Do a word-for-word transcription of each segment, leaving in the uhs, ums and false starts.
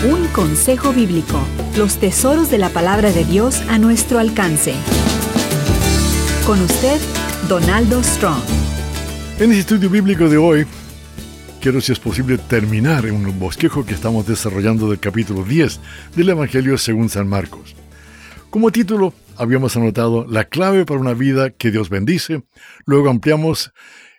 Un consejo bíblico. Los tesoros de la palabra de Dios a nuestro alcance. Con usted, Donaldo Strong. En el estudio bíblico de hoy, quiero, si es posible, terminar en un bosquejo que estamos desarrollando del capítulo diez del Evangelio según San Marcos. Como título, habíamos anotado la clave para una vida que Dios bendice. Luego ampliamos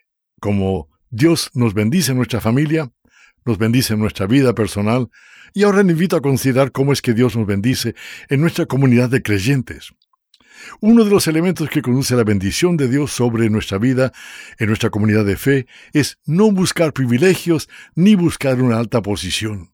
como Dios nos bendice en nuestra familia, nos bendice en nuestra vida personal, y ahora le invito a considerar cómo es que Dios nos bendice en nuestra comunidad de creyentes. Uno de los elementos que conduce a la bendición de Dios sobre nuestra vida en nuestra comunidad de fe es no buscar privilegios ni buscar una alta posición.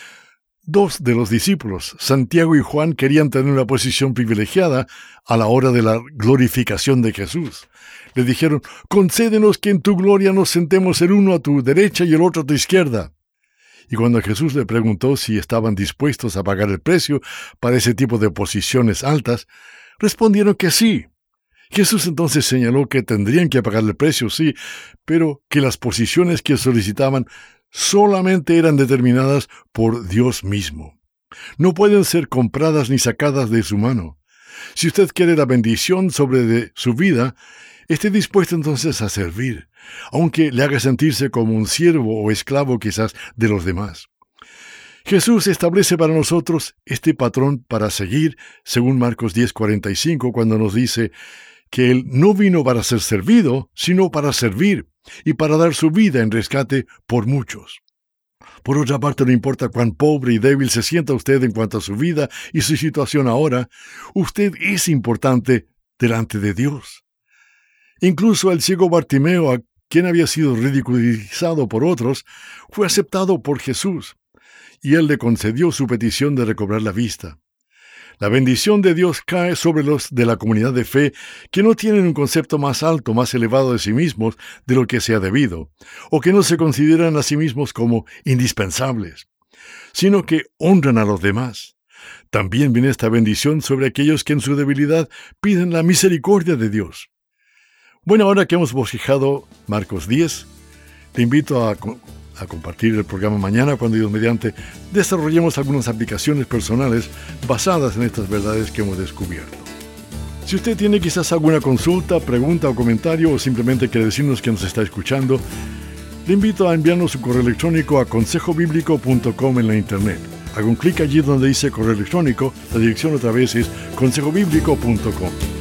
Dos de los discípulos, Santiago y Juan, querían tener una posición privilegiada a la hora de la glorificación de Jesús. Le dijeron: concédenos que en tu gloria nos sentemos el uno a tu derecha y el otro a tu izquierda. Y cuando Jesús le preguntó si estaban dispuestos a pagar el precio para ese tipo de posiciones altas, respondieron que sí. Jesús entonces señaló que tendrían que pagar el precio, sí, pero que las posiciones que solicitaban solamente eran determinadas por Dios mismo. No pueden ser compradas ni sacadas de su mano. Si usted quiere la bendición sobre de su vida, esté dispuesto entonces a servir, aunque le haga sentirse como un siervo o esclavo quizás de los demás. Jesús establece para nosotros este patrón para seguir, según Marcos diez cuarenta y cinco, cuando nos dice que Él no vino para ser servido, sino para servir y para dar su vida en rescate por muchos. Por otra parte, no importa cuán pobre y débil se sienta usted en cuanto a su vida y su situación ahora, usted es importante delante de Dios. Incluso el ciego Bartimeo, a quien había sido ridiculizado por otros, fue aceptado por Jesús, y Él le concedió su petición de recobrar la vista. La bendición de Dios cae sobre los de la comunidad de fe que no tienen un concepto más alto, más elevado de sí mismos de lo que sea debido, o que no se consideran a sí mismos como indispensables, sino que honran a los demás. También viene esta bendición sobre aquellos que en su debilidad piden la misericordia de Dios. Bueno, ahora que hemos bosquejado Marcos diez, te invito a, a compartir el programa mañana cuando, Dios mediante, desarrollemos algunas aplicaciones personales basadas en estas verdades que hemos descubierto. Si usted tiene quizás alguna consulta, pregunta o comentario, o simplemente quiere decirnos que nos está escuchando, le invito a enviarnos su correo electrónico a consejo bíblico punto com en la internet. Haga un clic allí donde dice correo electrónico, la dirección otra vez es consejo bíblico punto com.